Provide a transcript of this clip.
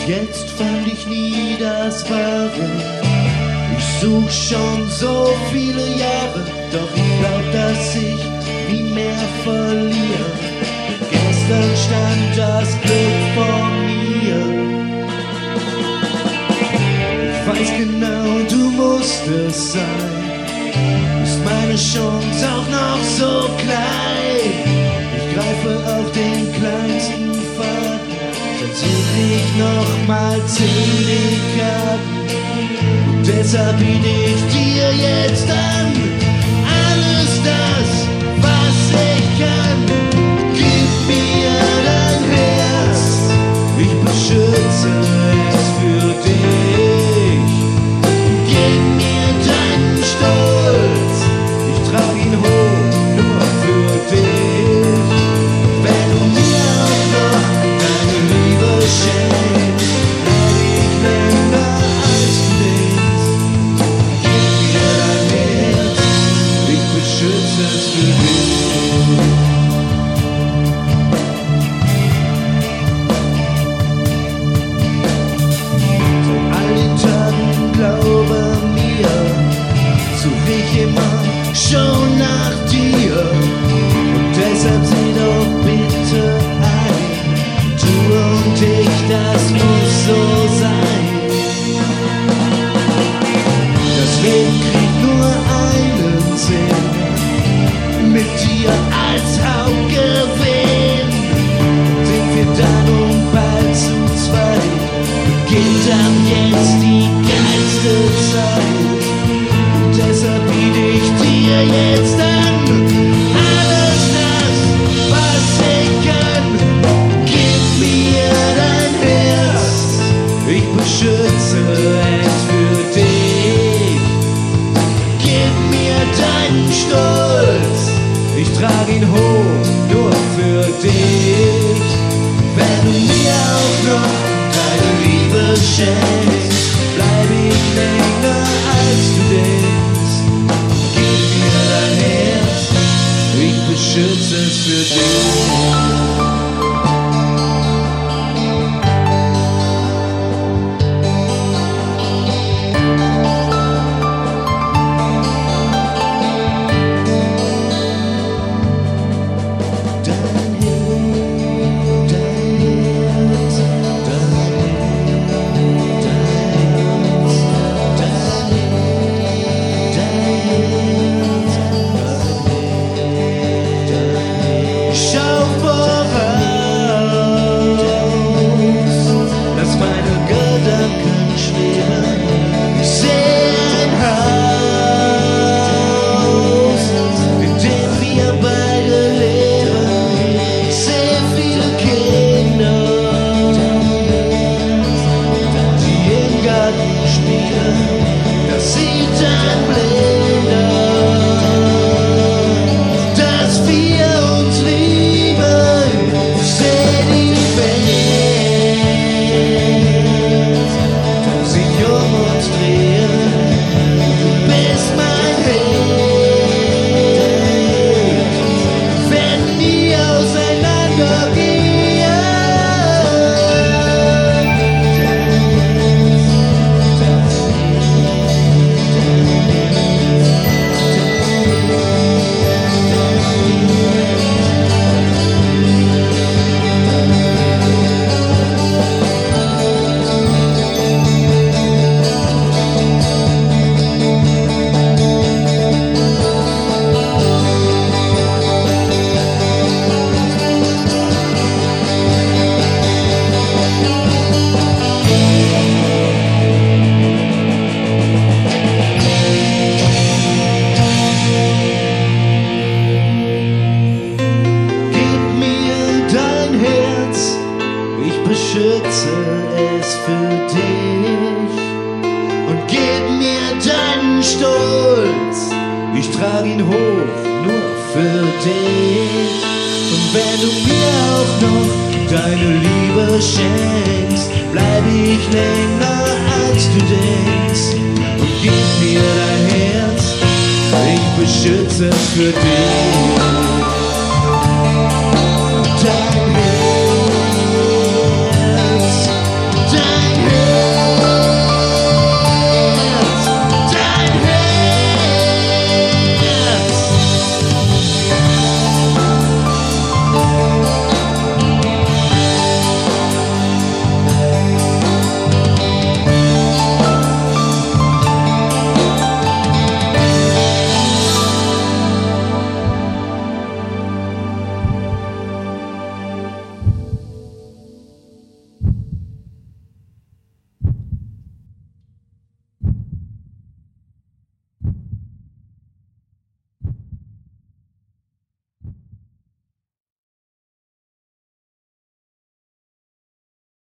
jetzt fand ich nie das Wahre. Ich such schon so viele Jahre, doch ich glaub, dass ich nie mehr verliere. Gestern stand das Glück vor mir. Ich weiß genau, du musst es sein. Ist meine Chance auch noch so klein? Ich greife auf den kleinsten Faden, dann such ich nochmal 10 Dekaden. Und deshalb biete ich dir jetzt an, alles das, was ich kann. Gib mir dein Herz, ich beschütze es für dich. Gib mir deinen Stolz, ich trag ihn hoch, nur für dich. Wenn du mir auch noch deine Liebe schenkst, bleib ich länger als du denkst. Gib mir dein Herz, ich beschütze es für dich. Seit all den Tagen, glaube mir, such ich immer schon nach dir. Und deshalb sieh doch bitte ein, du und ich, das muss so sein. Das Leben kriegt nur einen Sinn, mit dir als Hauptgewinn. Sind wir dann bald zu zweit, beginnt ab jetzt die geilste Zeit. Und deshalb biete ich dir jetzt an, alles das, was ich kann. Gib mir dein Herz, ich beschütze es für dich. Gib mir deinen Stolz, ich trag ihn hoch, nur für dich. Wenn du mir auch noch deine Liebe schenkst, bleib ich länger als du denkst. Gib mir dein Herz, ich beschütze es für dich. Schau voraus, lass meine Gedanken schweben. Ich sehe ein Haus, in dem wir beide leben. Ich sehe viele Kinder, die im Garten spielen. Das sieht ein Blinder, dass wir uns lieben. Ich seh die Welt sich um uns drehen. Du bist mein Held, wenn nie auseinandergehen. Beschütze es für dich und gib mir deinen Stolz. Ich trage ihn hoch, nur für dich. Und wenn du mir auch noch deine Liebe schenkst, bleib ich länger als du denkst. Und gib mir dein Herz, ich beschütze es für dich.